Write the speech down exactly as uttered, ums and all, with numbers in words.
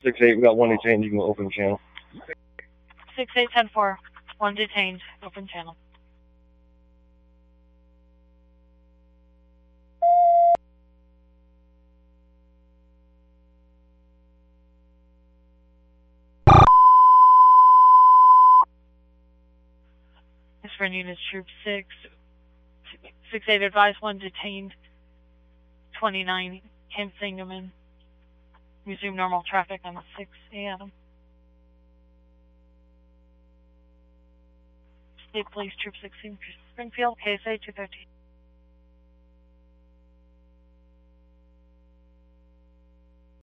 six eight, we got one detained, you can open the channel. six eight ten four, one detained, open channel. This for unit troop six. six eight advised, one detained, twenty-nine, Camp Sangamon. Resume normal traffic on six A M State Police Troop sixteen, Springfield, K S A two thirteen.